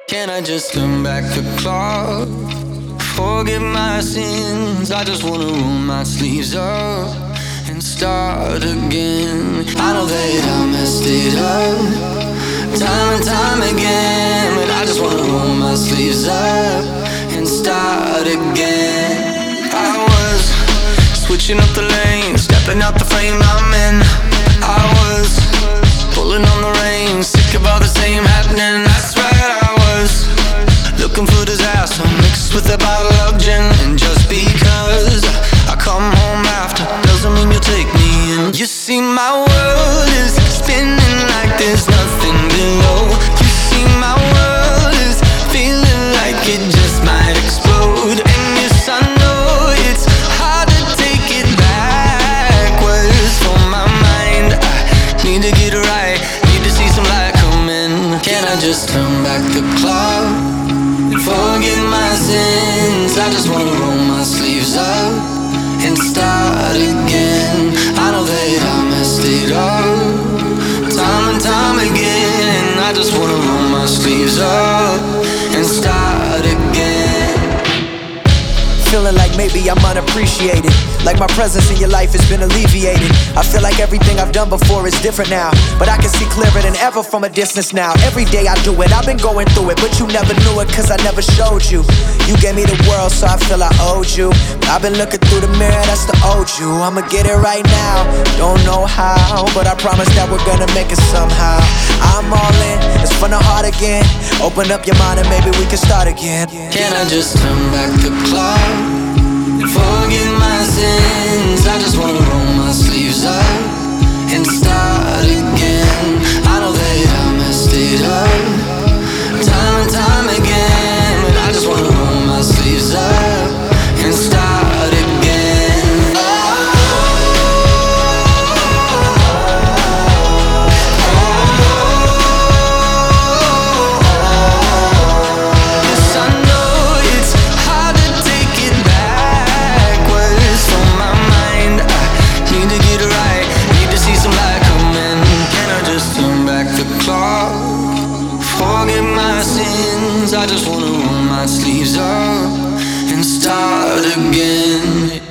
Can I just turn back the clock? Forget my sins. I just wanna roll my sleeves up and start again. I know that I messed it up time and time again, but I just wanna roll my sleeves up and start again. I was switching up the lanes, stepping out the frame I'm in. I was pulling on the reins, sick of all the same happening. That's right, I was looking for disaster mixed with a bottle of gin. And just because I come home after doesn't mean you'll take me in. You see, my world is spinning like there's nothing below. You see, my world is feeling like it just might explode. And yes, I know it's hard to take it backwards from my mind. I need to get it right, need to see some light come in. Can I just turn back the clock? Forget my sins. I just wanna roll my sleeves up and start again. I know that I messed it up time and time again. I just wanna roll my sleeves up and start again. Feeling like maybe I'm unappreciated, like my presence in your life has been alleviated. I feel like everything I've done before is different now, but I can see clearer than ever from a distance now. Every day I do it, I've been going through it, but you never knew it cause I never showed you. You gave me the world so I feel I owed you. I've been looking through the mirror, that's the old you. I'ma get it right now, don't know how, but I promise that we're gonna make it somehow. I'm all in, it's from the heart again. Open up your mind and maybe we can start again. Can I just turn back the clock? Forget my sins. I just wanna roll my sleeves up and start again. I know that I messed it up time and time again, but I just wanna roll my sleeves up and start again. Yes, I know it's hard to take it backwards from my mind. I need to get it right, need to see some light come in. Can I just turn back the clock? Forget my sins. I just wanna roll my sleeves up and start again.